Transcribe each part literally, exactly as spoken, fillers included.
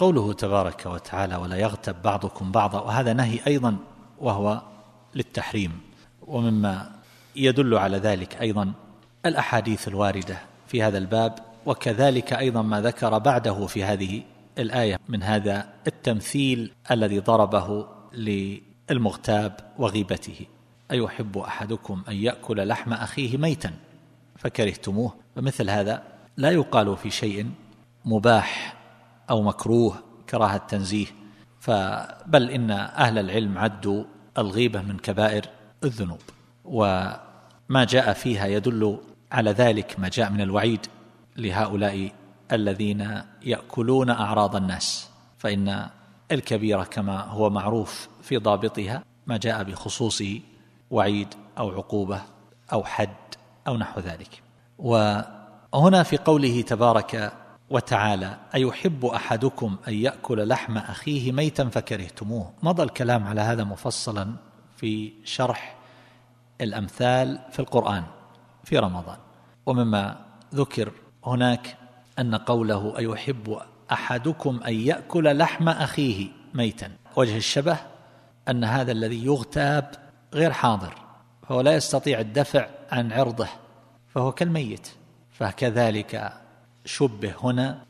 قوله تبارك وتعالى ولا يغتب بعضكم بعضا، وهذا نهي أيضا وهو للتحريم. ومما يدل على ذلك أيضا الأحاديث الواردة في هذا الباب، وكذلك أيضا ما ذكر بعده في هذه الآية من هذا التمثيل الذي ضربه للمغتاب وغيبته: أيحب أحدكم أن يأكل لحم أخيه ميتا فكرهتموه. فمثل هذا لا يقال في شيء مباح أو مكروه كراهة تنزيه، بل إن أهل العلم عدوا الغيبة من كبائر الذنوب، وما جاء فيها يدل على ذلك ما جاء من الوعيد لهؤلاء الذين يأكلون أعراض الناس، فإن الكبيرة كما هو معروف في ضابطها ما جاء بخصوصه وعيد أو عقوبة أو حد أو نحو ذلك. وهنا في قوله تبارك وتعالى أيحب أحدكم أن يأكل لحم أخيه ميتا فكرهتموه، مضى الكلام على هذا مفصلا في شرح الأمثال في القرآن في رمضان. ومما ذكر هناك أن قوله أيحب أحدكم أن يأكل لحم أخيه ميتا، وجه الشبه أن هذا الذي يغتاب غير حاضر، فهو لا يستطيع الدفع عن عرضه، فهو كالميت، فكذلك شبه هنا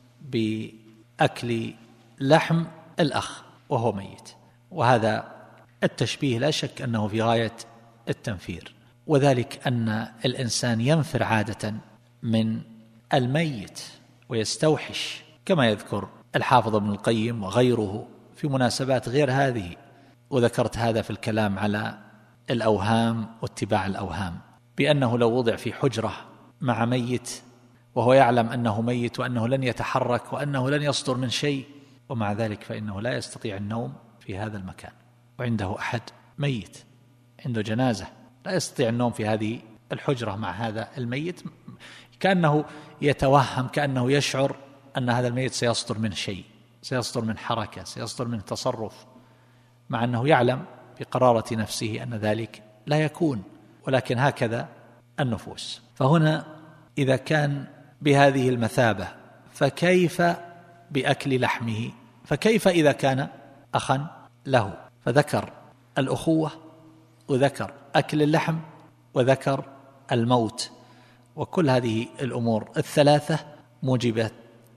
بأكل لحم الأخ وهو ميت. وهذا التشبيه لا شك أنه في غاية التنفير، وذلك أن الإنسان ينفر عادة من الميت ويستوحش، كما يذكر الحافظ ابن القيم وغيره في مناسبات غير هذه. وذكرت هذا في الكلام على الأوهام واتباع الأوهام، بأنه لو وضع في حجرة مع ميت وهو يعلم أنه ميت وأنه لن يتحرك وأنه لن يصدر من شيء، ومع ذلك فإنه لا يستطيع النوم في هذا المكان، وعنده أحد ميت عنده جنازة لا يستطيع النوم في هذه الحجرة مع هذا الميت، كأنه يتوهم، كأنه يشعر أن هذا الميت سيصدر من شيء، سيصدر من حركة، سيصدر من تصرف، مع أنه يعلم بقرارة نفسه أن ذلك لا يكون. ولكن هكذا النفوس. فهنا إذا كان بهذه المثابة فكيف بأكل لحمه؟ فكيف إذا كان أخا له؟ فذكر الأخوة وذكر أكل اللحم وذكر الموت، وكل هذه الأمور الثلاثة موجبة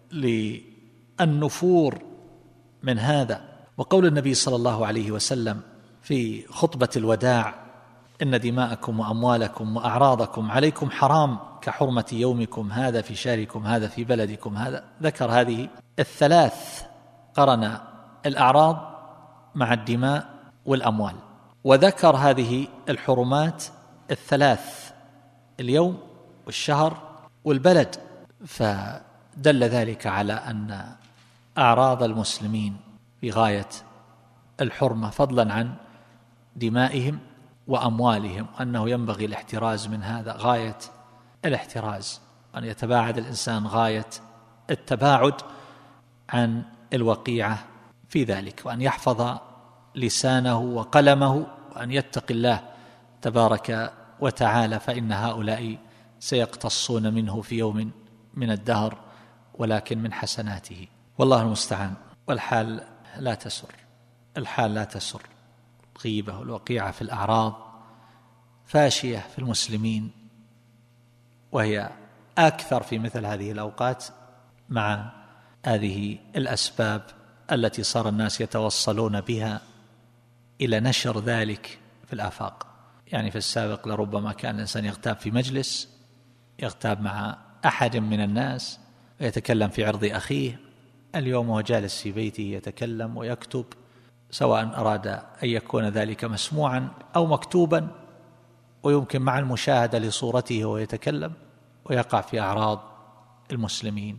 للنفور من هذا. وقول النبي صلى الله عليه وسلم في خطبة الوداع: إن دماءكم وأموالكم وأعراضكم عليكم حرام كحرمة يومكم هذا في شهركم هذا في بلدكم هذا، ذكر هذه الثلاث، قرن الأعراض مع الدماء والأموال، وذكر هذه الحرمات الثلاث: اليوم والشهر والبلد. فدل ذلك على أن أعراض المسلمين في غاية الحرمة، فضلا عن دمائهم وأموالهم، أنه ينبغي الاحتراز من هذا غاية الاحتراز، أن يتباعد الإنسان غاية التباعد عن الوقيعة في ذلك، وأن يحفظ لسانه وقلمه، وأن يتقي الله تبارك وتعالى، فإن هؤلاء سيقتصون منه في يوم من الدهر، ولكن من حسناته، والله المستعان. والحال لا تسر، الحال لا تسر. الغيبة والوقيعة في الأعراض فاشية في المسلمين، وهي أكثر في مثل هذه الأوقات مع هذه الأسباب التي صار الناس يتوصلون بها إلى نشر ذلك في الآفاق. يعني في السابق لربما كان الإنسان يغتاب في مجلس، يغتاب مع أحد من الناس ويتكلم في عرض أخيه، اليوم هو جالس في بيته يتكلم ويكتب، سواء أراد أن يكون ذلك مسموعا أو مكتوبا، ويمكن مع المشاهدة لصورته ويتكلم، ويقع في أعراض المسلمين،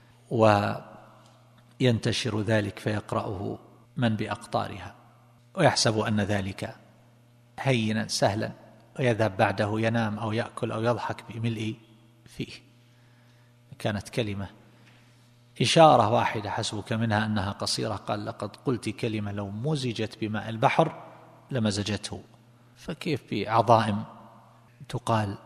وينتشر ذلك فيقرأه من بأقطارها، ويحسب أن ذلك هينا سهلا، ويذهب بعده ينام أو يأكل أو يضحك بملء فيه. كانت كلمة إشارة واحدة حسبك منها أنها قصيرة، قال: لقد قلت كلمة لو مزجت بماء البحر لمزجته. فكيف بعظائم تقال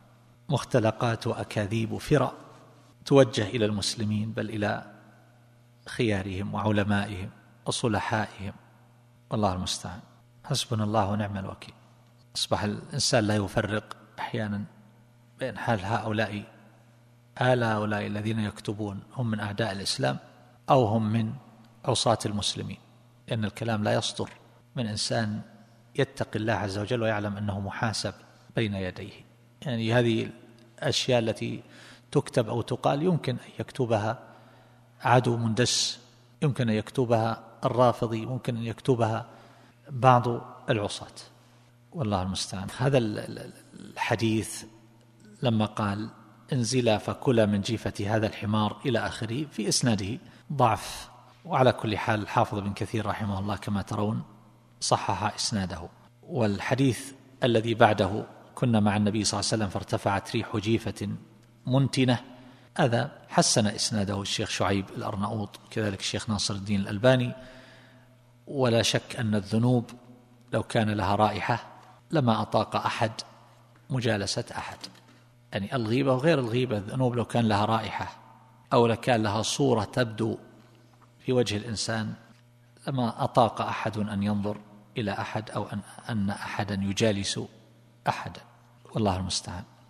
ومختلقات وأكاذيب فرع توجه إلى المسلمين، بل إلى خيارهم وعلمائهم وصلحائهم، والله المستعان. حسبنا الله ونعم الوكيل. أصبح الإنسان لا يفرق أحيانا بين حال هؤلاء آل هؤلاء الذين يكتبون هم من أعداء الإسلام أو هم من عصاة المسلمين، لأن الكلام لا يصدر من إنسان يتقي الله عز وجل ويعلم أنه محاسب بين يديه. يعني هذه الأشياء التي تكتب أو تقال يمكن أن يكتبها عدو مندس، يمكن أن يكتبها الرافضي، ممكن أن يكتبها بعض العصاة، والله المستعان. هذا الحديث لما قال انزلا فكلا من جيفة هذا الحمار إلى آخره في إسناده ضعف، وعلى كل حال الحافظ بن كثير رحمه الله كما ترون صحح إسناده. والحديث الذي بعده كنا مع النبي صلى الله عليه وسلم فارتفعت ريح جيفة منتنة، هذا حسن إسناده الشيخ شعيب الأرناؤوط كذلك الشيخ ناصر الدين الألباني. ولا شك أن الذنوب لو كان لها رائحة لما أطاق أحد مجالسة أحد، يعني الغيبة وغير الغيبة، الذنوب لو كان لها رائحة أو لكان لها صورة تبدو في وجه الإنسان لما أطاق أحد أن ينظر إلى أحد أو أن, أن أحدا يجالس أحدا، والله المستعان.